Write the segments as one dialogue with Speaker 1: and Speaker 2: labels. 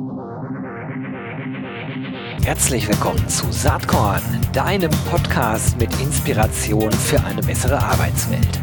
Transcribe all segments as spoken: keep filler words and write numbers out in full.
Speaker 1: Herzlich willkommen zu Saatkorn, deinem Podcast mit Inspiration für eine bessere Arbeitswelt.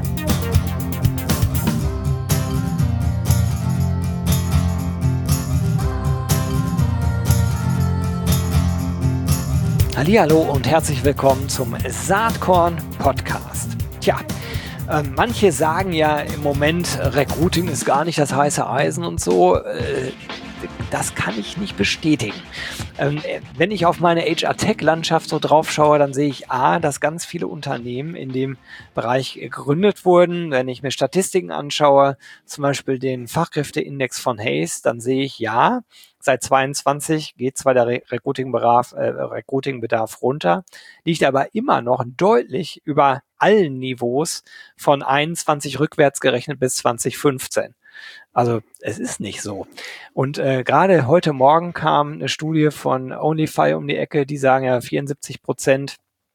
Speaker 1: Hallihallo und herzlich willkommen zum Saatkorn Podcast. Tja, äh, manche sagen ja im Moment, Recruiting ist gar nicht das heiße Eisen und so. Äh, das kann ich nicht bestätigen. Ähm, wenn ich auf meine H R-Tech-Landschaft so drauf schaue, dann sehe ich A, dass ganz viele Unternehmen in dem Bereich gegründet wurden. Wenn ich mir Statistiken anschaue, zum Beispiel den Fachkräfteindex von Hays, dann sehe ich, ja, seit zweiundzwanzig geht zwar der Re- Recruiting-Bedarf, äh, Recruiting-Bedarf runter, liegt aber immer noch deutlich über allen Niveaus von einundzwanzig rückwärts gerechnet bis zwanzig fünfzehn. Also es ist nicht so. Und äh, gerade heute Morgen kam eine Studie von Onlyfy um die Ecke, die sagen ja vierundsiebzig Prozent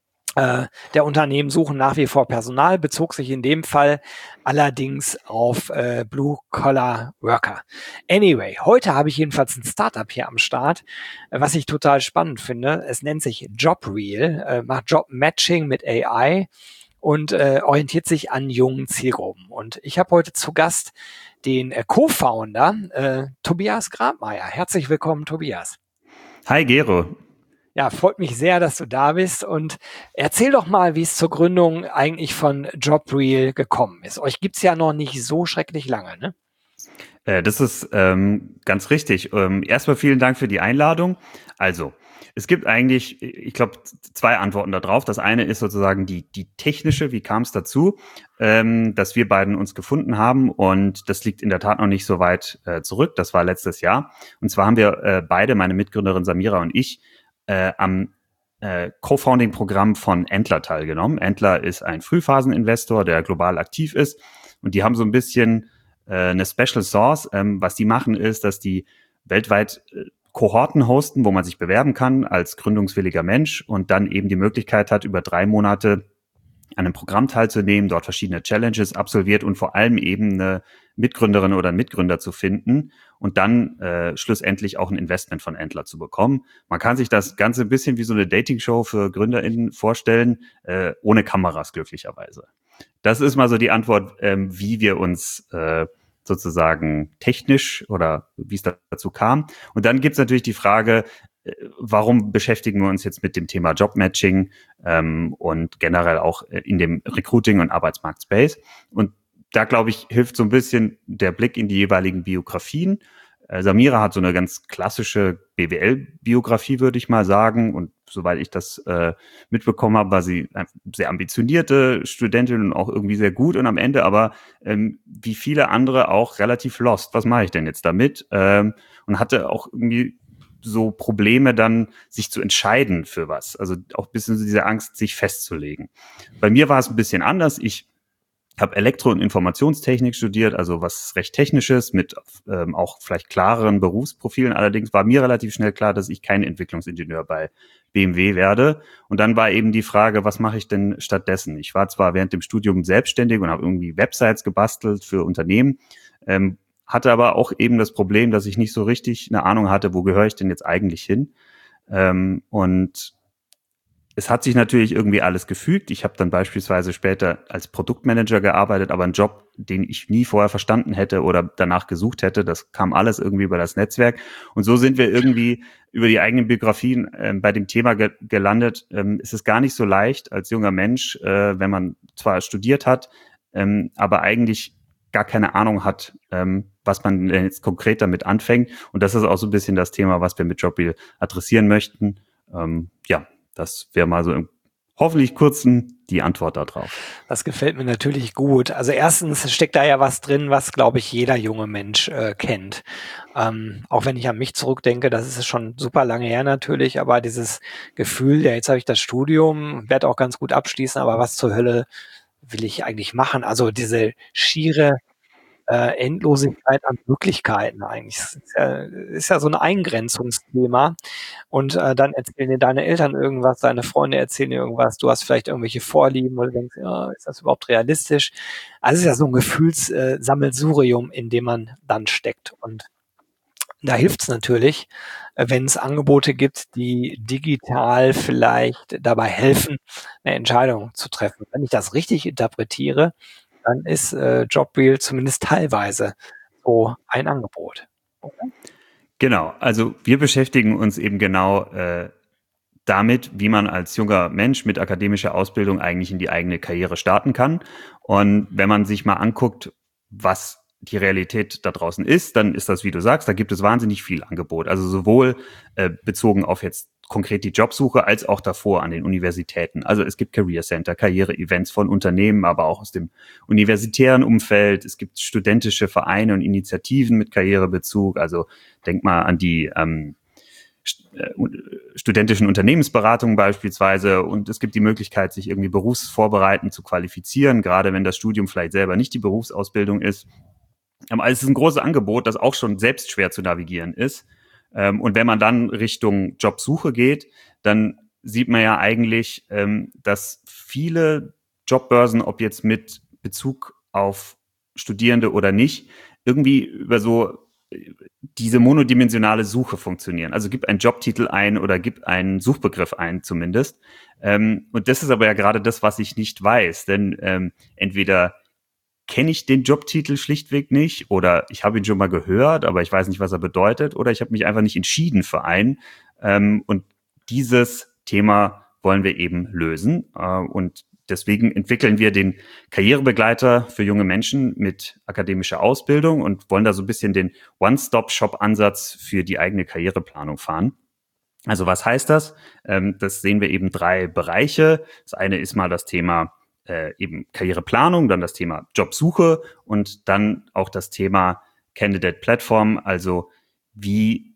Speaker 1: äh, der Unternehmen suchen nach wie vor Personal, bezog sich in dem Fall allerdings auf äh, Blue-Collar-Worker. Anyway, heute habe ich jedenfalls ein Startup hier am Start, äh, was ich total spannend finde. Es nennt sich JobReal, äh, macht Job-Matching mit A I und äh, orientiert sich an jungen Zielgruppen. Und ich habe heute zu Gast den äh, Co-Founder äh, Tobias Grabmeier. Herzlich willkommen, Tobias.
Speaker 2: Hi, Gero.
Speaker 1: Ja, freut mich sehr, dass du da bist und erzähl doch mal, wie es zur Gründung eigentlich von JobReal gekommen ist. Euch gibt's ja noch nicht so schrecklich lange, ne?
Speaker 2: Äh, das ist ähm, ganz richtig. Ähm, erstmal vielen Dank für die Einladung. Also, es gibt eigentlich, ich glaube, zwei Antworten darauf. Das eine ist sozusagen die, die technische, wie kam es dazu, ähm, dass wir beiden uns gefunden haben, und das liegt in der Tat noch nicht so weit äh, zurück. Das war letztes Jahr. Und zwar haben wir äh, beide, meine Mitgründerin Samira und ich, äh, am äh, Co-Founding-Programm von Entler teilgenommen. Entler ist ein Frühphaseninvestor, der global aktiv ist, und die haben so ein bisschen äh, eine Special Source. Ähm, was die machen, ist, dass die weltweit äh, Kohorten hosten, wo man sich bewerben kann als gründungswilliger Mensch und dann eben die Möglichkeit hat, über drei Monate an einem Programm teilzunehmen, dort verschiedene Challenges absolviert und vor allem eben eine Mitgründerin oder einen Mitgründer zu finden und dann äh, schlussendlich auch ein Investment von Entler zu bekommen. Man kann sich das Ganze ein bisschen wie so eine Dating-Show für GründerInnen vorstellen, äh, ohne Kameras glücklicherweise. Das ist mal so die Antwort, ähm, wie wir uns äh, sozusagen technisch oder wie es dazu kam. Und dann gibt's natürlich die Frage, äh, warum beschäftigen wir uns jetzt mit dem Thema Jobmatching ähm, und generell auch in dem Recruiting- und Arbeitsmarkt-Space. Und da, glaube ich, hilft so ein bisschen der Blick in die jeweiligen Biografien. Äh, Samira hat so eine ganz klassische B W L-Biografie, würde ich mal sagen. Und soweit ich das äh, mitbekommen habe, war sie eine sehr ambitionierte Studentin und auch irgendwie sehr gut. Und am Ende aber, ähm, wie viele andere, auch relativ lost. Was mache ich denn jetzt damit? Ähm, und hatte auch irgendwie so Probleme dann, sich zu entscheiden für was. Also auch ein bisschen so diese Angst, sich festzulegen. Bei mir war es ein bisschen anders. Ich habe Elektro- und Informationstechnik studiert, also was recht Technisches mit ähm, auch vielleicht klareren Berufsprofilen. Allerdings war mir relativ schnell klar, dass ich kein Entwicklungsingenieur bei B M W werde. Und dann war eben die Frage, was mache ich denn stattdessen? Ich war zwar während dem Studium selbstständig und habe irgendwie Websites gebastelt für Unternehmen, ähm, hatte aber auch eben das Problem, dass ich nicht so richtig eine Ahnung hatte, wo gehöre ich denn jetzt eigentlich hin? Ähm, und es hat sich natürlich irgendwie alles gefügt. Ich habe dann beispielsweise später als Produktmanager gearbeitet, aber einen Job, den ich nie vorher verstanden hätte oder danach gesucht hätte. Das kam alles irgendwie über das Netzwerk. Und so sind wir irgendwie über die eigenen Biografien äh, bei dem Thema ge- gelandet. Ähm, es ist gar nicht so leicht als junger Mensch, äh, wenn man zwar studiert hat, ähm, aber eigentlich gar keine Ahnung hat, ähm, was man denn jetzt konkret damit anfängt. Und das ist auch so ein bisschen das Thema, was wir mit JobReal adressieren möchten. Ähm, ja, das wäre mal so im hoffentlich kurzen die Antwort darauf.
Speaker 1: Das gefällt mir natürlich gut. Also erstens steckt da ja was drin, was, glaube ich, jeder junge Mensch äh, kennt. Ähm, auch wenn ich an mich zurückdenke, das ist schon super lange her natürlich, aber dieses Gefühl, ja, jetzt habe ich das Studium, werde auch ganz gut abschließen, aber was zur Hölle will ich eigentlich machen? Also diese schiere äh, Endlosigkeit an Möglichkeiten eigentlich. Das ist ja, ist ja so ein Eingrenzungsthema. Und äh, dann erzählen dir deine Eltern irgendwas, deine Freunde erzählen dir irgendwas, du hast vielleicht irgendwelche Vorlieben, wo du denkst, ja, ist das überhaupt realistisch? Also es ist ja so ein Gefühlssammelsurium, äh, in dem man dann steckt. Und Da hilft es natürlich, äh, wenn es Angebote gibt, die digital vielleicht dabei helfen, eine Entscheidung zu treffen. Wenn ich das richtig interpretiere, dann ist, äh, Jobreel zumindest teilweise so ein Angebot, oder?
Speaker 2: Genau, also wir beschäftigen uns eben genau äh, damit, wie man als junger Mensch mit akademischer Ausbildung eigentlich in die eigene Karriere starten kann. Und wenn man sich mal anguckt, was die Realität da draußen ist, dann ist das, wie du sagst, da gibt es wahnsinnig viel Angebot. Also sowohl äh, bezogen auf jetzt konkret die Jobsuche als auch davor an den Universitäten. Also es gibt Career Center, Karriere-Events von Unternehmen, aber auch aus dem universitären Umfeld. Es gibt studentische Vereine und Initiativen mit Karrierebezug. Also denk mal an die ähm, studentischen Unternehmensberatungen beispielsweise, und es gibt die Möglichkeit, sich irgendwie berufsvorbereitend zu qualifizieren, gerade wenn das Studium vielleicht selber nicht die Berufsausbildung ist. Aber es ist ein großes Angebot, das auch schon selbst schwer zu navigieren ist. Und wenn man dann Richtung Jobsuche geht, dann sieht man ja eigentlich, dass viele Jobbörsen, ob jetzt mit Bezug auf Studierende oder nicht, irgendwie über so diese monodimensionale Suche funktionieren. Also gib einen Jobtitel ein oder gib einen Suchbegriff ein zumindest. Ähm, und das ist aber ja gerade das, was ich nicht weiß. Denn ähm, entweder kenne ich den Jobtitel schlichtweg nicht oder ich habe ihn schon mal gehört, aber ich weiß nicht, was er bedeutet, oder ich habe mich einfach nicht entschieden für einen. Ähm, und dieses Thema wollen wir eben lösen. Äh, und deswegen entwickeln wir den Karrierebegleiter für junge Menschen mit akademischer Ausbildung und wollen da so ein bisschen den One-Stop-Shop-Ansatz für die eigene Karriereplanung fahren. Also was heißt das? Ähm, das sehen wir eben drei Bereiche. Das eine ist mal das Thema äh, eben Karriereplanung, dann das Thema Jobsuche und dann auch das Thema Candidate Platform, also wie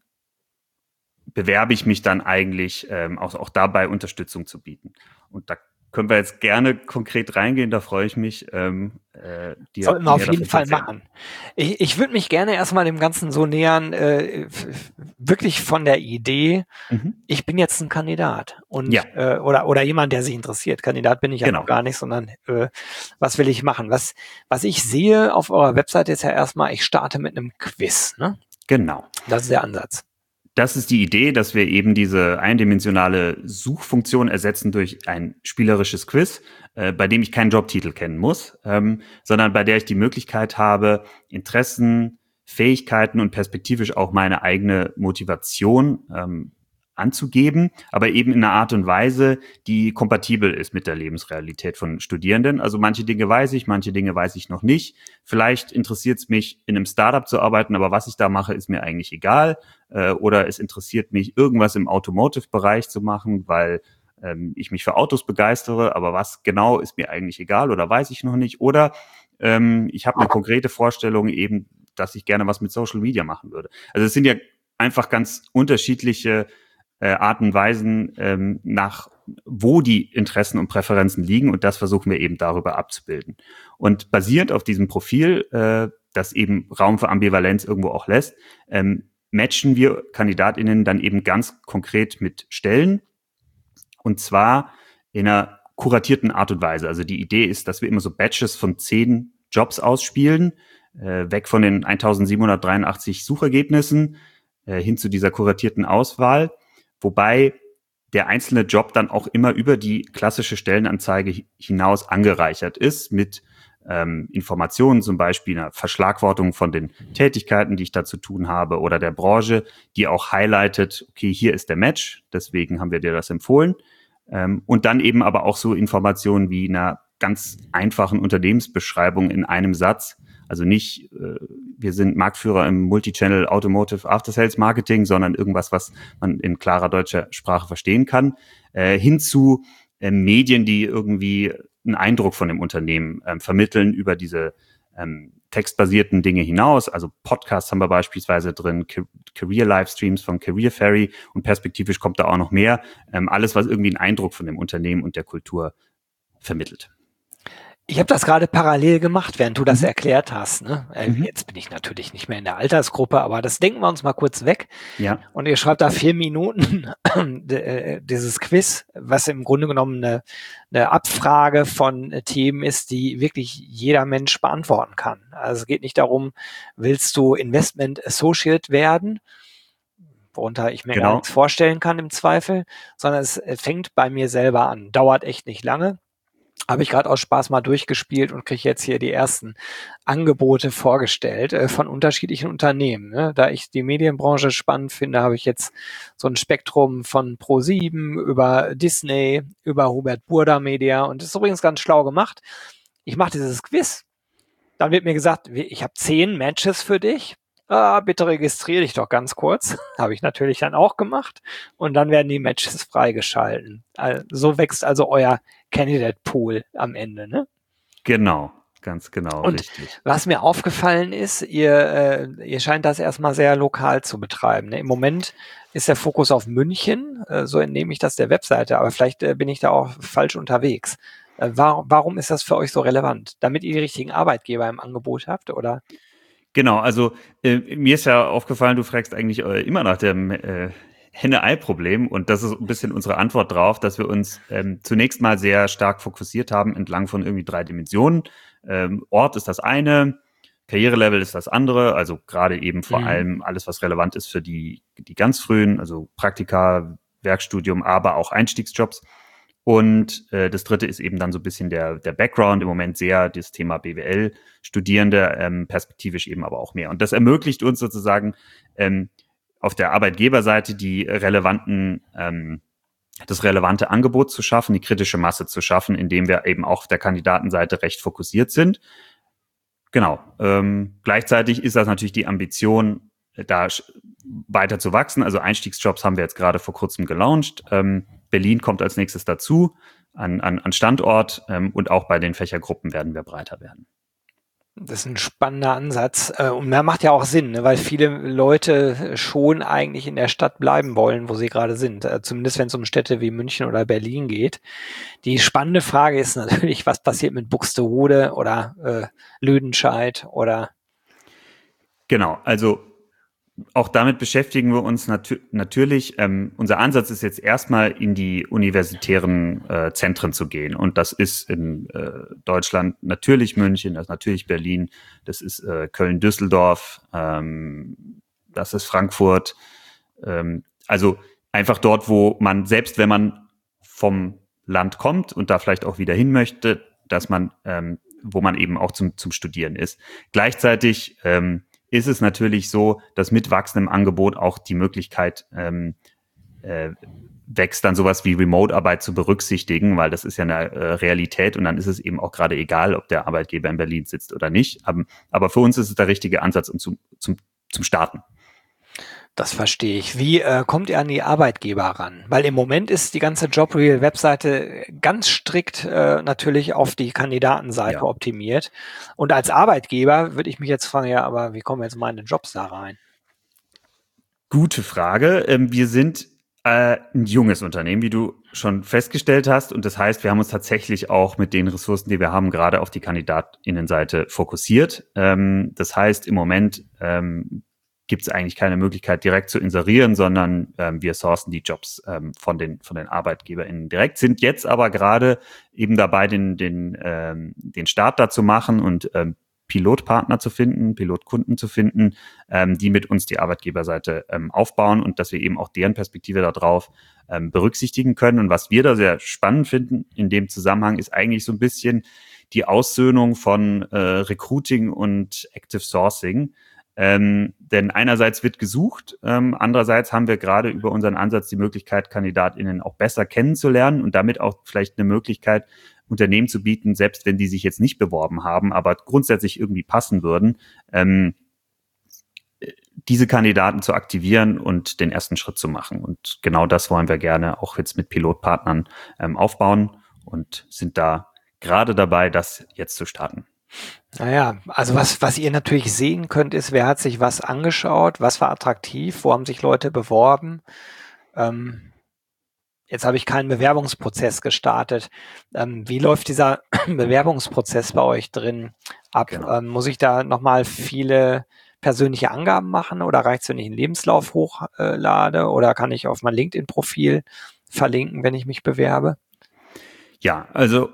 Speaker 2: bewerbe ich mich dann eigentlich, ähm, auch, auch dabei Unterstützung zu bieten. Und da können wir jetzt gerne konkret reingehen, da freue ich mich, ähm, äh, dir
Speaker 1: Sollten wir auf jeden Fall
Speaker 2: erzählen.
Speaker 1: machen. Ich, ich würde mich gerne erstmal dem Ganzen so nähern, äh, wirklich von der Idee, mhm. ich bin jetzt ein Kandidat und ja. äh, oder oder jemand, der sich interessiert. Kandidat bin ich ja genau. noch gar nicht, sondern äh, was will ich machen? Was was ich sehe auf eurer Webseite ist ja erstmal, ich starte mit einem Quiz. Ne?
Speaker 2: Genau.
Speaker 1: Das ist der Ansatz.
Speaker 2: Das ist die Idee, dass wir eben diese eindimensionale Suchfunktion ersetzen durch ein spielerisches Quiz, äh, bei dem ich keinen Jobtitel kennen muss, ähm, sondern bei der ich die Möglichkeit habe, Interessen, Fähigkeiten und perspektivisch auch meine eigene Motivation ähm, anzugeben, aber eben in einer Art und Weise, die kompatibel ist mit der Lebensrealität von Studierenden. Also manche Dinge weiß ich, manche Dinge weiß ich noch nicht. Vielleicht interessiert es mich, in einem Startup zu arbeiten, aber was ich da mache, ist mir eigentlich egal. Äh, oder es interessiert mich, irgendwas im Automotive-Bereich zu machen, weil ähm, ich mich für Autos begeistere, aber was genau ist mir eigentlich egal oder weiß ich noch nicht. Oder ähm, ich habe eine konkrete Vorstellung eben, dass ich gerne was mit Social Media machen würde. Also es sind ja einfach ganz unterschiedliche Äh, Arten und Weisen, ähm, nach wo die Interessen und Präferenzen liegen, und das versuchen wir eben darüber abzubilden. Und basierend auf diesem Profil, äh, das eben Raum für Ambivalenz irgendwo auch lässt, ähm, matchen wir KandidatInnen dann eben ganz konkret mit Stellen, und zwar in einer kuratierten Art und Weise. Also die Idee ist, dass wir immer so Batches von zehn Jobs ausspielen, äh, weg von den eintausendsiebenhundertdreiundachtzig Suchergebnissen äh, hin zu dieser kuratierten Auswahl. Wobei der einzelne Job dann auch immer über die klassische Stellenanzeige hinaus angereichert ist mit ähm, Informationen, zum Beispiel einer Verschlagwortung von den Tätigkeiten, die ich da zu tun habe, oder der Branche, die auch highlightet, okay, hier ist der Match, deswegen haben wir dir das empfohlen. Ähm, und dann eben aber auch so Informationen wie einer ganz einfachen Unternehmensbeschreibung in einem Satz. Also nicht, äh, wir sind Marktführer im Multichannel Automotive After Sales Marketing, sondern irgendwas, was man in klarer deutscher Sprache verstehen kann, äh, hin zu äh, Medien, die irgendwie einen Eindruck von dem Unternehmen äh, vermitteln über diese ähm, textbasierten Dinge hinaus. Also Podcasts haben wir beispielsweise drin, Career-Livestreams von Career Ferry, und perspektivisch kommt da auch noch mehr. Ähm, alles, was irgendwie einen Eindruck von dem Unternehmen und der Kultur vermittelt.
Speaker 1: Ich habe das gerade parallel gemacht, während du das
Speaker 2: Mhm.
Speaker 1: erklärt hast. Ne? Äh,
Speaker 2: Mhm.
Speaker 1: Jetzt bin ich natürlich nicht mehr in der Altersgruppe, aber das denken wir uns mal kurz weg.
Speaker 2: Ja,
Speaker 1: Und ihr schreibt da vier Minuten dieses Quiz, was im Grunde genommen eine, eine Abfrage von Themen ist, die wirklich jeder Mensch beantworten kann. Also es geht nicht darum, willst du Investment Associate werden, worunter ich mir gar nichts
Speaker 2: genau.
Speaker 1: vorstellen kann im Zweifel, sondern es fängt bei mir selber an. Dauert echt nicht lange. Habe ich gerade aus Spaß mal durchgespielt und kriege jetzt hier die ersten Angebote vorgestellt äh, von unterschiedlichen Unternehmen. Ne? Da ich die Medienbranche spannend finde, habe ich jetzt so ein Spektrum von ProSieben über Disney, über Hubert Burda Media, und das ist übrigens ganz schlau gemacht. Ich mache dieses Quiz, dann wird mir gesagt, ich habe zehn Matches für dich. Ah, bitte registriere dich doch ganz kurz. Habe ich natürlich dann auch gemacht. Und dann werden die Matches freigeschalten. Also, so wächst also euer Candidate Pool am Ende, ne?
Speaker 2: Genau, ganz genau,
Speaker 1: Und
Speaker 2: richtig.
Speaker 1: was mir aufgefallen ist, ihr, äh, ihr scheint das erstmal sehr lokal zu betreiben. Ne? Im Moment ist der Fokus auf München, äh, so entnehme ich das der Webseite, aber vielleicht äh, bin ich da auch falsch unterwegs. Äh, war, warum ist das für euch so relevant? Damit ihr die richtigen Arbeitgeber im Angebot habt, oder?
Speaker 2: Genau, also äh, mir ist ja aufgefallen, du fragst eigentlich äh, immer nach dem äh, Henne-Ei-Problem, und das ist ein bisschen unsere Antwort drauf, dass wir uns ähm, zunächst mal sehr stark fokussiert haben entlang von irgendwie drei Dimensionen. Ähm, Ort ist das eine, Karrierelevel ist das andere, also gerade eben vor
Speaker 1: Mhm.
Speaker 2: allem alles, was relevant ist für die, die ganz frühen, also Praktika, Werkstudium, aber auch Einstiegsjobs. Und äh, das dritte ist eben dann so ein bisschen der, der Background, im Moment sehr das Thema B W L-Studierende, ähm, perspektivisch eben aber auch mehr. Und das ermöglicht uns sozusagen ähm, auf der Arbeitgeberseite die relevanten, ähm, das relevante Angebot zu schaffen, die kritische Masse zu schaffen, indem wir eben auch auf der Kandidatenseite recht fokussiert sind. Genau. Ähm, gleichzeitig ist das natürlich die Ambition, da weiter zu wachsen. Also Einstiegsjobs haben wir jetzt gerade vor kurzem gelauncht. Ähm, Berlin kommt als nächstes dazu an, an, an Standort, ähm, und auch bei den Fächergruppen werden wir breiter werden.
Speaker 1: Das ist ein spannender Ansatz. Äh, Und der macht ja auch Sinn, ne? Weil viele Leute schon eigentlich in der Stadt bleiben wollen, wo sie gerade sind. Äh, Zumindest wenn es um Städte wie München oder Berlin geht. Die spannende Frage ist natürlich, was passiert mit Buxtehude oder äh, Lüdenscheid oder
Speaker 2: Genau, also auch damit beschäftigen wir uns nat natürlich. Ähm, unser Ansatz ist jetzt erstmal in die universitären äh, Zentren zu gehen. Und das ist in äh, Deutschland natürlich München, das ist natürlich Berlin, das ist äh, Köln-Düsseldorf, ähm, das ist Frankfurt. Ähm, also einfach dort, wo man, selbst wenn man vom Land kommt und da vielleicht auch wieder hin möchte, dass man, ähm, wo man eben auch zum, zum Studieren ist. Gleichzeitig ähm, ist es natürlich so, dass mit wachsendem Angebot auch die Möglichkeit ähm, äh, wächst, dann sowas wie Remote-Arbeit zu berücksichtigen, weil das ist ja eine äh, Realität, und dann ist es eben auch gerade egal, ob der Arbeitgeber in Berlin sitzt oder nicht. Aber, aber für uns ist es der richtige Ansatz, um zum, zum, zum Starten.
Speaker 1: das verstehe ich. Wie äh, kommt ihr an die Arbeitgeber ran? Weil im Moment ist die ganze JobReal-Webseite ganz strikt äh, natürlich auf die Kandidatenseite
Speaker 2: Ja.
Speaker 1: optimiert. Und als Arbeitgeber würde ich mich jetzt fragen, ja, aber wie kommen jetzt meine Jobs da rein?
Speaker 2: Gute Frage. Ähm, wir sind äh, ein junges Unternehmen, wie du schon festgestellt hast. Und das heißt, wir haben uns tatsächlich auch mit den Ressourcen, die wir haben, gerade auf die KandidatInnenseite fokussiert. Ähm, das heißt, im Moment ähm, gibt es eigentlich keine Möglichkeit, direkt zu inserieren, sondern ähm, wir sourcen die Jobs ähm, von den, von den ArbeitgeberInnen direkt, sind jetzt aber gerade eben dabei, den, den, ähm, den Start da zu machen und ähm, Pilotpartner zu finden, Pilotkunden zu finden, ähm, die mit uns die Arbeitgeberseite ähm, aufbauen, und dass wir eben auch deren Perspektive darauf ähm, berücksichtigen können. Und was wir da sehr spannend finden in dem Zusammenhang, ist eigentlich so ein bisschen die Aussöhnung von äh, Recruiting und Active Sourcing. Ähm, denn einerseits wird gesucht, ähm, andererseits haben wir gerade über unseren Ansatz die Möglichkeit, KandidatInnen auch besser kennenzulernen und damit auch vielleicht eine Möglichkeit, Unternehmen zu bieten, selbst wenn die sich jetzt nicht beworben haben, aber grundsätzlich irgendwie passen würden, ähm, diese Kandidaten zu aktivieren und den ersten Schritt zu machen. Und genau das wollen wir gerne auch jetzt mit Pilotpartnern ähm, aufbauen und sind da gerade dabei, das jetzt zu starten.
Speaker 1: Naja, also was, was ihr natürlich sehen könnt, ist, wer hat sich was angeschaut, was war attraktiv, wo haben sich Leute beworben. Ähm, jetzt habe ich keinen Bewerbungsprozess gestartet. Ähm, wie läuft dieser Bewerbungsprozess bei euch drin ab?
Speaker 2: Genau.
Speaker 1: Ähm, muss ich da nochmal viele persönliche Angaben machen oder reicht es, wenn ich einen Lebenslauf hochlade oder kann ich auf mein LinkedIn-Profil verlinken, wenn ich mich bewerbe?
Speaker 2: Ja, also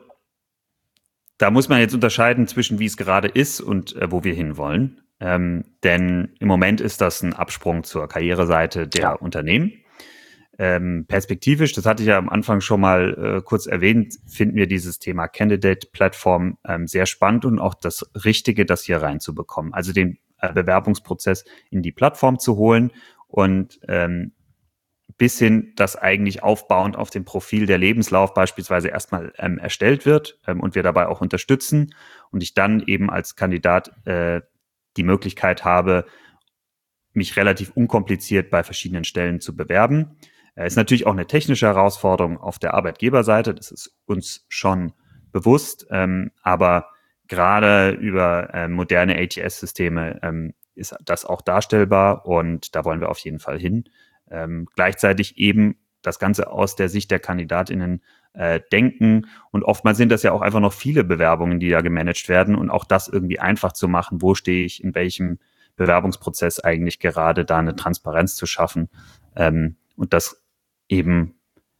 Speaker 2: da muss man jetzt unterscheiden zwischen wie es gerade ist und äh, wo wir hinwollen. Ähm, denn im Moment ist das ein Absprung zur Karriereseite der
Speaker 1: Ja.
Speaker 2: Unternehmen. Ähm, perspektivisch, das hatte ich ja am Anfang schon mal äh, kurz erwähnt, finden wir dieses Thema Candidate-Plattform ähm, sehr spannend und auch das Richtige, das hier reinzubekommen. Also den äh, Bewerbungsprozess in die Plattform zu holen und ähm, bis hin, dass eigentlich aufbauend auf dem Profil der Lebenslauf beispielsweise erstmal ähm, erstellt wird ähm, und wir dabei auch unterstützen und ich dann eben als Kandidat äh, die Möglichkeit habe, mich relativ unkompliziert bei verschiedenen Stellen zu bewerben. Äh, ist natürlich auch eine technische Herausforderung auf der Arbeitgeberseite, das ist uns schon bewusst, ähm, aber gerade über äh, moderne A T S-Systeme ähm, ist das auch darstellbar und da wollen wir auf jeden Fall hin. Ähm, gleichzeitig eben das Ganze aus der Sicht der KandidatInnen äh, denken. Und oftmals sind das ja auch einfach noch viele Bewerbungen, die da gemanagt werden und auch das irgendwie einfach zu machen, wo stehe ich, in welchem Bewerbungsprozess eigentlich gerade da eine Transparenz zu schaffen ähm, und das eben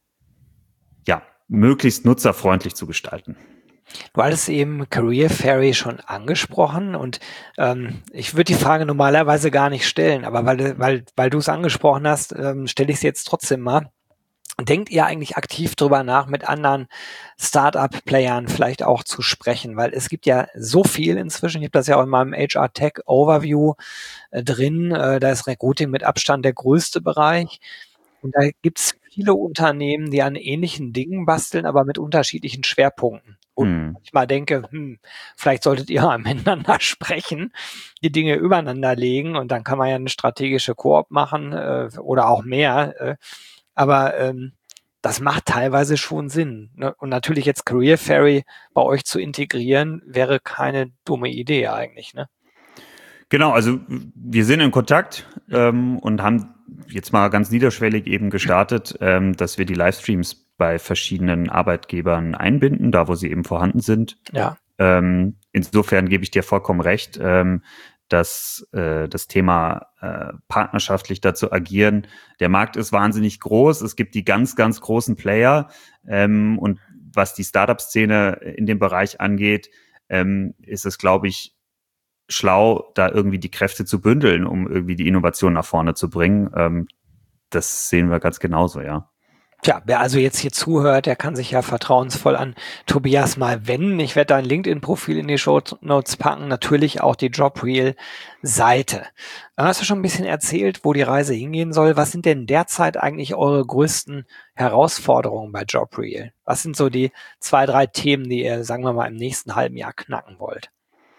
Speaker 2: ja möglichst nutzerfreundlich zu gestalten.
Speaker 1: Du hattest eben Career Fairy schon angesprochen und ähm, ich würde die Frage normalerweise gar nicht stellen, aber weil, weil, weil du es angesprochen hast, ähm, stelle ich es jetzt trotzdem mal. Denkt ihr eigentlich aktiv drüber nach, mit anderen Startup-Playern vielleicht auch zu sprechen? Weil es gibt ja so viel inzwischen. Ich habe das ja auch in meinem H R Tech Overview äh, drin. Äh, da ist Recruiting mit Abstand der größte Bereich. Und da gibt es viele Unternehmen, die an ähnlichen Dingen basteln, aber mit unterschiedlichen Schwerpunkten. Und
Speaker 2: Hm.
Speaker 1: manchmal denke, hm, vielleicht solltet ihr mal miteinander sprechen, die Dinge übereinander legen und dann kann man ja eine strategische Koop machen äh, oder auch mehr. Äh, aber ähm, das macht teilweise schon Sinn. Ne? Und natürlich jetzt Career Fairy bei euch zu integrieren, wäre keine dumme Idee eigentlich, ne?
Speaker 2: Genau, also wir sind in Kontakt ähm, und haben jetzt mal ganz niederschwellig eben gestartet, ähm, dass wir die Livestreams bei verschiedenen Arbeitgebern einbinden, da wo sie eben vorhanden sind.
Speaker 1: Ja.
Speaker 2: Ähm, insofern gebe ich dir vollkommen recht, ähm, dass äh, das Thema äh, partnerschaftlich dazu agieren, der Markt ist wahnsinnig groß, es gibt die ganz, ganz großen Player ähm, und was die Startup-Szene in dem Bereich angeht, ähm, ist es, glaube ich, schlau, da irgendwie die Kräfte zu bündeln, um irgendwie die Innovation nach vorne zu bringen. Ähm, das sehen wir ganz genauso, ja.
Speaker 1: Tja, wer also jetzt hier zuhört, der kann sich ja vertrauensvoll an Tobias mal wenden. Ich werde dein LinkedIn-Profil in die Shownotes packen, natürlich auch die JobReal-Seite. Hast du schon ein bisschen erzählt, wo die Reise hingehen soll? Was sind denn derzeit eigentlich eure größten Herausforderungen bei JobReal? Was sind so die zwei, drei Themen, die ihr, sagen wir mal, im nächsten halben Jahr knacken wollt?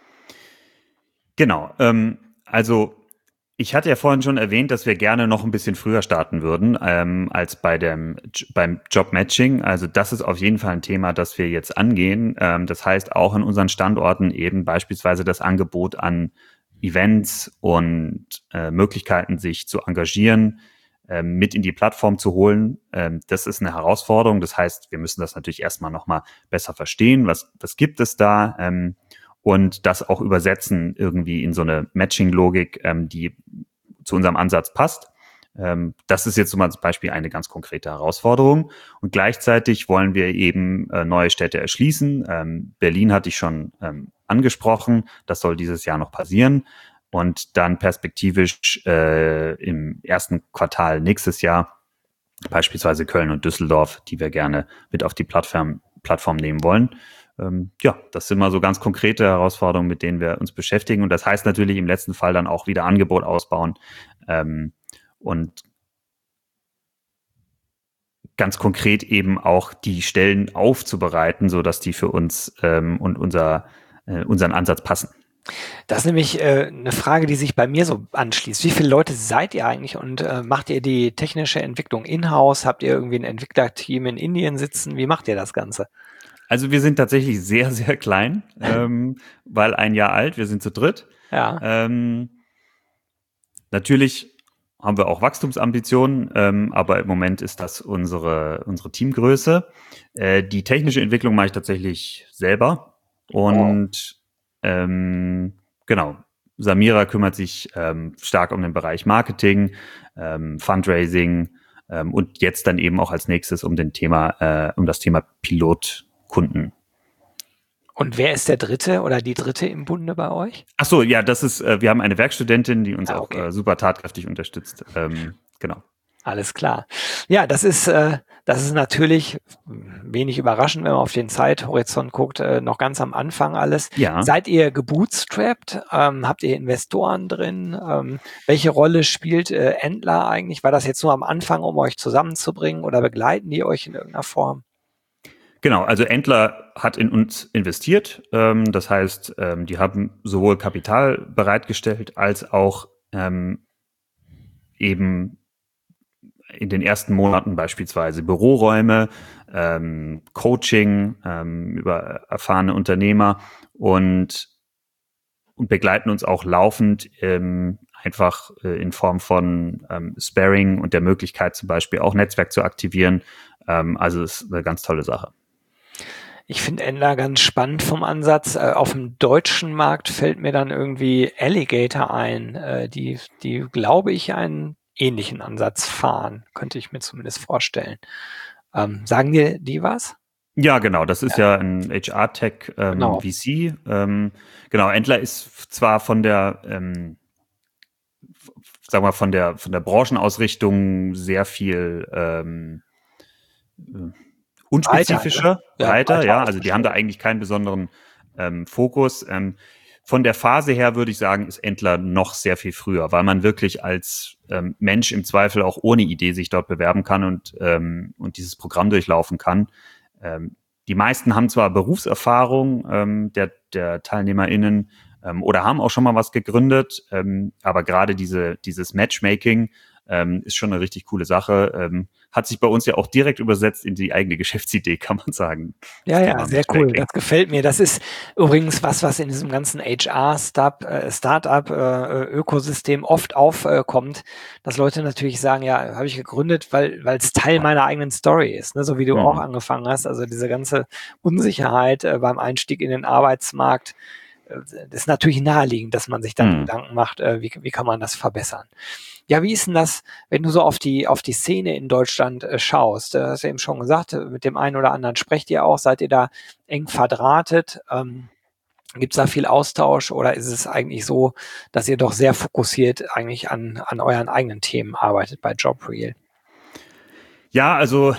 Speaker 2: Genau. Ähm, also ich hatte ja vorhin schon erwähnt, dass wir gerne noch ein bisschen früher starten würden ähm, als bei dem beim Jobmatching. Also das ist auf jeden Fall ein Thema, das wir jetzt angehen. Ähm, das heißt auch in unseren Standorten eben beispielsweise das Angebot an Events und äh, Möglichkeiten, sich zu engagieren, ähm, mit in die Plattform zu holen. Ähm, das ist eine Herausforderung. Das heißt, wir müssen das natürlich erstmal noch mal besser verstehen. Was was gibt es da? Ähm, und das auch übersetzen irgendwie in so eine Matching-Logik, ähm, die zu unserem Ansatz passt. Ähm, das ist jetzt zum Beispiel eine ganz konkrete Herausforderung. Und gleichzeitig wollen wir eben äh, neue Städte erschließen. Ähm, Berlin hatte ich schon ähm, angesprochen. Das soll dieses Jahr noch passieren. Und dann perspektivisch äh, im ersten Quartal nächstes Jahr beispielsweise Köln und Düsseldorf, die wir gerne mit auf die Plattform, Plattform nehmen wollen. Ähm, ja, das sind mal so ganz konkrete Herausforderungen, mit denen wir uns beschäftigen. Und das heißt natürlich im letzten Fall dann auch wieder Angebot ausbauen ähm, und ganz konkret eben auch die Stellen aufzubereiten, so dass die für uns ähm, und unser, äh, unseren Ansatz passen.
Speaker 1: Das ist nämlich äh, eine Frage, die sich bei mir so anschließt. Wie viele Leute seid ihr eigentlich und äh, macht ihr die technische Entwicklung in-house? Habt ihr irgendwie ein Entwicklerteam in Indien sitzen? Wie macht ihr das Ganze?
Speaker 2: Also wir sind tatsächlich sehr, sehr klein, ähm, weil ein Jahr alt, wir sind zu dritt.
Speaker 1: Ja.
Speaker 2: Ähm, natürlich haben wir auch Wachstumsambitionen, ähm, aber im Moment ist das unsere, unsere Teamgröße. Äh, die technische Entwicklung mache ich tatsächlich selber.
Speaker 1: Oh.
Speaker 2: Und ähm, genau, Samira kümmert sich ähm, stark um den Bereich Marketing, ähm, Fundraising ähm, und jetzt dann eben auch als nächstes um den Thema, äh, um das Thema Pilotkunden.
Speaker 1: Und wer ist der Dritte oder die Dritte im Bunde bei euch?
Speaker 2: Ach so, ja, das ist, äh, wir haben eine Werkstudentin, die uns
Speaker 1: Ah,
Speaker 2: auch
Speaker 1: okay.
Speaker 2: äh, super tatkräftig unterstützt. Ähm, genau.
Speaker 1: Alles klar. Ja, das ist, äh, das ist natürlich wenig überraschend, wenn man auf den Zeithorizont guckt, äh, noch ganz am Anfang alles.
Speaker 2: Ja.
Speaker 1: Seid ihr gebootstrapped? Ähm, habt ihr Investoren drin? Ähm, welche Rolle spielt äh, Entler eigentlich? War das jetzt nur am Anfang, um euch zusammenzubringen oder begleiten die euch in irgendeiner Form?
Speaker 2: Genau, also Entler hat in uns investiert. Ähm, das heißt, ähm, die haben sowohl Kapital bereitgestellt als auch ähm, eben in den ersten Monaten beispielsweise Büroräume, ähm, Coaching ähm, über erfahrene Unternehmer und, und begleiten uns auch laufend ähm, einfach äh, in Form von ähm, Sparring und der Möglichkeit zum Beispiel auch Netzwerk zu aktivieren. Ähm, also es ist eine ganz tolle Sache.
Speaker 1: Ich finde Endler ganz spannend vom Ansatz. Äh, auf dem deutschen Markt fällt mir dann irgendwie Alligator ein, äh, die, die, glaube ich, einen ähnlichen Ansatz fahren. Könnte ich mir zumindest vorstellen. Ähm, sagen dir die was?
Speaker 2: Ja, genau. Das ist
Speaker 1: Ja,
Speaker 2: ja ein H R-Tech ähm,
Speaker 1: genau.
Speaker 2: V C. Ähm, genau, Entler ist zwar von der, ähm, f- sagen wir, von der von der Branchenausrichtung sehr viel ähm, äh,
Speaker 1: Breiter, ne?
Speaker 2: unspezifischer,
Speaker 1: Ja,
Speaker 2: breiter,
Speaker 1: breiter
Speaker 2: ja. Also die haben da
Speaker 1: aufgestellt.
Speaker 2: eigentlich keinen besonderen ähm, Fokus. Ähm, von der Phase her würde ich sagen, ist Entler noch sehr viel früher, weil man wirklich als ähm, Mensch im Zweifel auch ohne Idee sich dort bewerben kann und, ähm, und dieses Programm durchlaufen kann. Ähm, die meisten haben zwar Berufserfahrung ähm, der, der TeilnehmerInnen ähm, oder haben auch schon mal was gegründet, ähm, aber gerade diese, dieses Matchmaking ähm, ist schon eine richtig coole Sache. Ähm, hat sich bei uns ja auch direkt übersetzt in die eigene Geschäftsidee, kann man sagen.
Speaker 1: Ja,
Speaker 2: Das
Speaker 1: ja,
Speaker 2: Thema
Speaker 1: sehr cool.
Speaker 2: Matchmaking.
Speaker 1: Das gefällt mir. Das ist übrigens was, was in diesem ganzen H R-Startup, äh, Startup-Ökosystem oft aufkommt, dass Leute natürlich sagen, ja, habe ich gegründet, weil weil es Teil meiner eigenen Story ist, ne? So wie du auch
Speaker 2: Mhm.
Speaker 1: angefangen hast. Also diese ganze Unsicherheit äh, beim Einstieg in den Arbeitsmarkt, äh, das ist natürlich naheliegend, dass man sich dann
Speaker 2: Mhm.
Speaker 1: Gedanken macht, äh, wie, wie kann man das verbessern. Ja, wie ist denn das, wenn du so auf die, auf die Szene in Deutschland äh, schaust? Du hast ja eben schon gesagt, äh, mit dem einen oder anderen sprecht ihr auch, seid ihr da eng verdrahtet? Ähm, Gibt es da viel Austausch oder ist es eigentlich so, dass ihr doch sehr fokussiert eigentlich an, an euren eigenen Themen arbeitet bei JobReal?
Speaker 2: Ja, also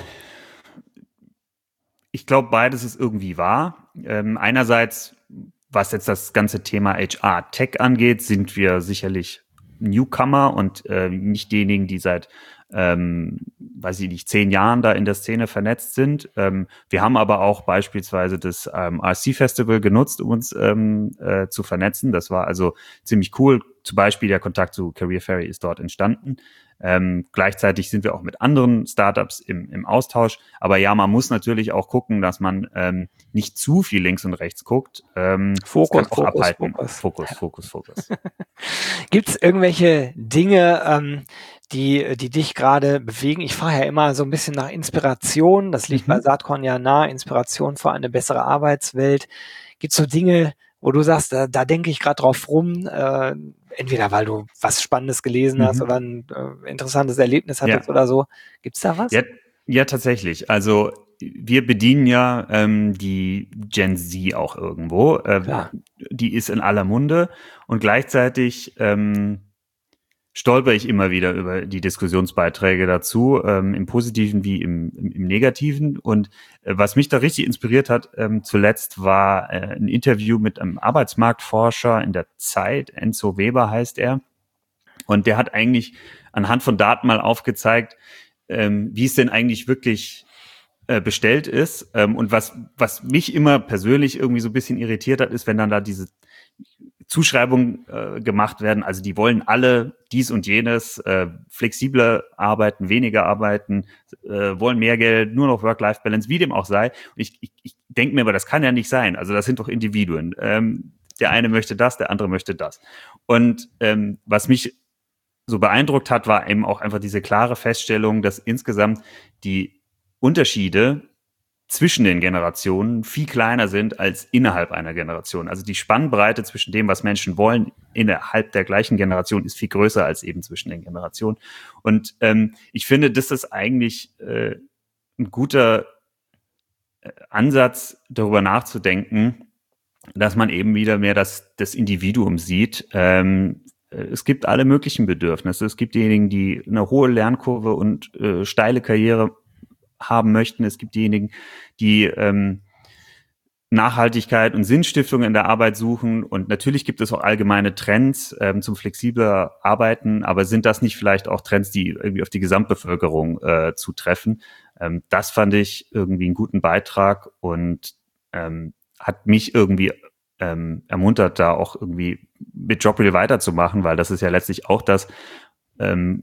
Speaker 2: ich glaube, beides ist irgendwie wahr. Ähm, einerseits, was jetzt das ganze Thema H R-Tech angeht, sind wir sicherlich Newcomer und äh, nicht diejenigen, die seit, ähm, weiß ich nicht, zehn Jahren da in der Szene vernetzt sind. Ähm, wir haben aber auch beispielsweise das ähm, R C-Festival genutzt, um uns ähm, äh, zu vernetzen. Das war also ziemlich cool. Zum Beispiel der Kontakt zu Career Fairy ist dort entstanden. Ähm, gleichzeitig sind wir auch mit anderen Startups im, im Austausch. Aber ja, man muss natürlich auch gucken, dass man ähm, nicht zu viel links und rechts guckt. Ähm, das kann
Speaker 1: Fokus,
Speaker 2: auch
Speaker 1: Fokus,
Speaker 2: abhalten.
Speaker 1: Fokus.
Speaker 2: Fokus, Fokus, Fokus.
Speaker 1: Gibt es irgendwelche Dinge, ähm, die, die dich gerade bewegen? Ich frage ja immer so ein bisschen nach Inspiration. Das liegt bei
Speaker 2: Mhm.
Speaker 1: Saatkorn ja nahe. Inspiration für eine bessere Arbeitswelt. Gibt es so Dinge, wo du sagst, da, da denke ich gerade drauf rum, äh, entweder weil du was Spannendes gelesen hast
Speaker 2: Mhm.
Speaker 1: oder ein äh, interessantes Erlebnis hattest
Speaker 2: Ja.
Speaker 1: oder so. Gibt's da was?
Speaker 2: Ja, ja, tatsächlich. Also wir bedienen ja ähm, die Gen Z auch irgendwo. Äh,
Speaker 1: Klar.
Speaker 2: die ist in aller Munde und gleichzeitig ähm, stolper ich immer wieder über die Diskussionsbeiträge dazu, ähm, im Positiven wie im, im, im Negativen. Und äh, was mich da richtig inspiriert hat, ähm, zuletzt war äh, ein Interview mit einem Arbeitsmarktforscher in der Zeit, Enzo Weber heißt er. Und der hat eigentlich anhand von Daten mal aufgezeigt, ähm, wie es denn eigentlich wirklich äh, bestellt ist. Ähm, und was, was mich immer persönlich irgendwie so ein bisschen irritiert hat, ist, wenn dann da diese Zuschreibungen äh, gemacht werden. Also die wollen alle dies und jenes, äh, flexibler arbeiten, weniger arbeiten, äh, wollen mehr Geld, nur noch Work-Life-Balance, wie dem auch sei. Und ich, ich, ich denke mir aber, das kann ja nicht sein. Also das sind doch Individuen. Ähm, der eine möchte das, der andere möchte das. Und ähm, was mich so beeindruckt hat, war eben auch einfach diese klare Feststellung, dass insgesamt die Unterschiede zwischen den Generationen viel kleiner sind als innerhalb einer Generation. Also die Spannbreite zwischen dem, was Menschen wollen, innerhalb der gleichen Generation ist viel größer als eben zwischen den Generationen. Und ähm, ich finde, das ist eigentlich äh, ein guter äh, Ansatz, darüber nachzudenken, dass man eben wieder mehr das, das Individuum sieht. Ähm, es gibt alle möglichen Bedürfnisse. Es gibt diejenigen, die eine hohe Lernkurve und äh, steile Karriere haben möchten. Es gibt diejenigen, die ähm, Nachhaltigkeit und Sinnstiftung in der Arbeit suchen. Und natürlich gibt es auch allgemeine Trends ähm, zum flexibler Arbeiten. Aber sind das nicht vielleicht auch Trends, die irgendwie auf die Gesamtbevölkerung äh, zutreffen? Ähm, das fand ich irgendwie einen guten Beitrag und ähm, hat mich irgendwie ähm, ermuntert, da auch irgendwie mit Jobreel weiterzumachen, weil das ist ja letztlich auch das, ähm,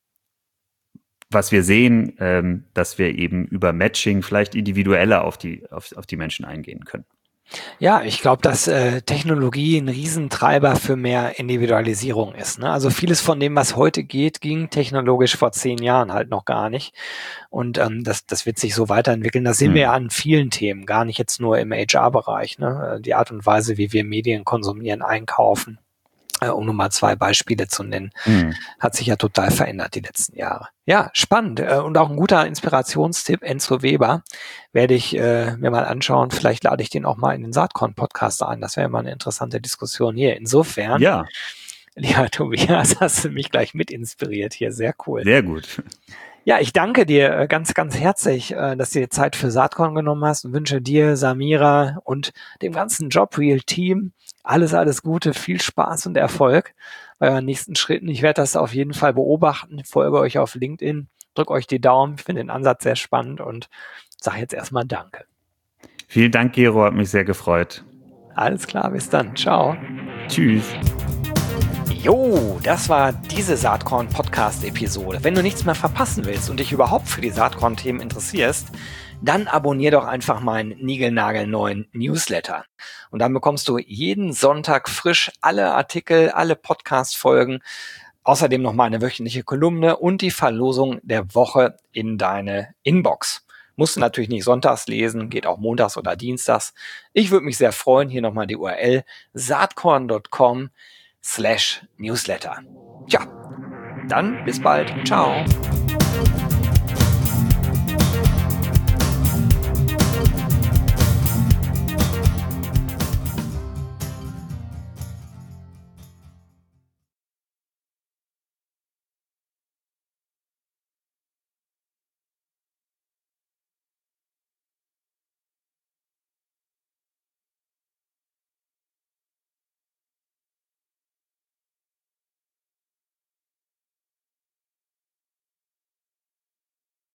Speaker 2: was wir sehen, ähm, dass wir eben über Matching vielleicht individueller auf die, auf, auf die Menschen eingehen können.
Speaker 1: Ja, ich glaube, dass äh, Technologie ein Riesentreiber für mehr Individualisierung ist. Ne? Also vieles von dem, was heute geht, ging technologisch vor zehn Jahren halt noch gar nicht. Und ähm, das, das wird sich so weiterentwickeln. Das sehen
Speaker 2: Hm.
Speaker 1: wir ja an vielen Themen, gar nicht jetzt nur im H R-Bereich. Ne? Die Art und Weise, wie wir Medien konsumieren, einkaufen, äh, um nur mal zwei Beispiele zu nennen,
Speaker 2: Hm.
Speaker 1: hat sich ja total verändert die letzten Jahre. Ja, spannend äh, und auch ein guter Inspirationstipp, Enzo Weber, werde ich äh, mir mal anschauen. Vielleicht lade ich den auch mal in den Saatkorn-Podcast ein. Das wäre mal eine interessante Diskussion hier. Insofern,
Speaker 2: Ja,
Speaker 1: lieber Tobias, hast du mich gleich mit inspiriert hier. Sehr cool.
Speaker 2: sehr gut.
Speaker 1: Ja, ich danke dir äh, ganz, ganz herzlich, äh, dass du dir Zeit für Saatkorn genommen hast und wünsche dir, Samira und dem ganzen Jobreel-Team alles, alles Gute, viel Spaß und Erfolg bei euren nächsten Schritten. Ich werde das auf jeden Fall beobachten. Ich folge euch auf LinkedIn, drücke euch die Daumen. Ich finde den Ansatz sehr spannend und sage jetzt erstmal Danke.
Speaker 2: Vielen Dank, Gero, hat mich sehr gefreut.
Speaker 1: Alles klar, bis dann. Ciao.
Speaker 2: Tschüss.
Speaker 1: Jo, das war diese Saatkorn-Podcast-Episode. Wenn du nichts mehr verpassen willst und dich überhaupt für die Saatkorn-Themen interessierst, dann abonnier doch einfach meinen niegelnagelneuen Newsletter. Und dann bekommst du jeden Sonntag frisch alle Artikel, alle Podcast-Folgen, außerdem noch mal eine wöchentliche Kolumne und die Verlosung der Woche in deine Inbox. Musst du natürlich nicht sonntags lesen, geht auch montags oder dienstags. Ich würde mich sehr freuen. Hier nochmal die U R L saatkorn punkt com slash newsletter. Tja, dann bis bald. Ciao.